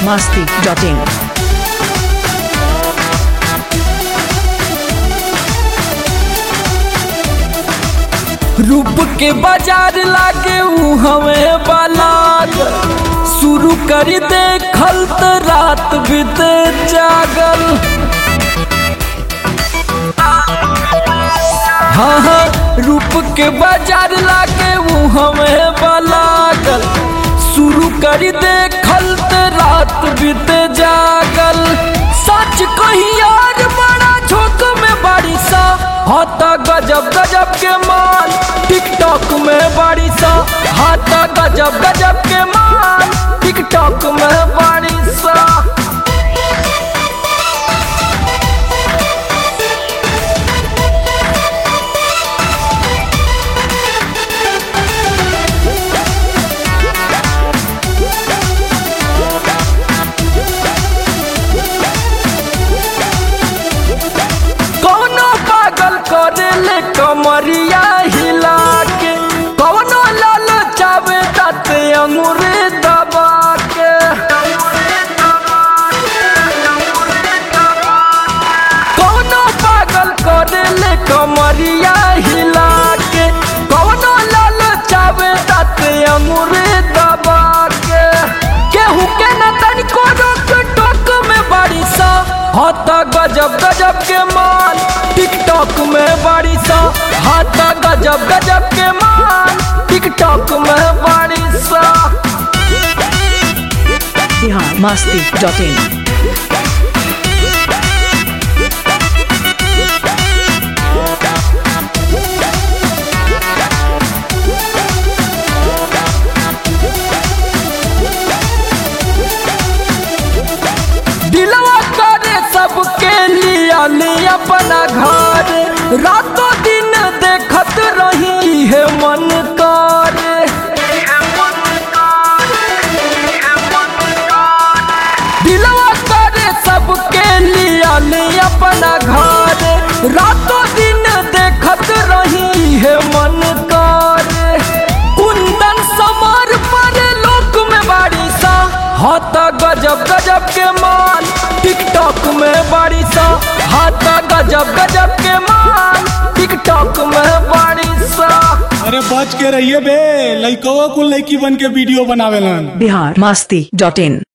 biharmasti.in। रूप के बाजार लागे ऊ हमें बालाग शुरू कर दे खलत रात बीते जागल। हाँ हाँ रूप के बाजार लागे ऊ हमें बालागल शुरू कर दे खलत रात बीते जागल। सच कही यार बड़ा झोंक में बारिशा हाथा गजब गजब के माल टिकटॉक में बारिशा हाथा गजब गजब के माल टिकटॉक में बारिशा। करेले कमरिया हिला के कवनो लाल चावे ताते अंगूरे दबा के। कवनो पागल करेले कमरिया हिला के कवनो लाल चावे ताते अंगूरे दबा के। केहू के न तनिको रोक टोक में बारिशा हाथा गजब गजब के माल टिकटॉक में बारिशा हाथा गजब गजब के माल टिकटॉक में बारिशा। biharmasti.in। दिलवा करे सबके लिया अपना घर रातों दिन देखत रही है मन करे। दिलवा करे सबके लिया अपना घर रातों दिन देखत रही है मन करे। कुंदन समार पर लोक में बारिशा हाथा गजब गजब के माल टिकटॉक में बारिशा हाथा गजब गजब के माल टिकटॉक में बारिशा। अरे बच के रहिए बे लइकवा कुल लइकी बन के वीडियो बनावेलन। biharmasti.in।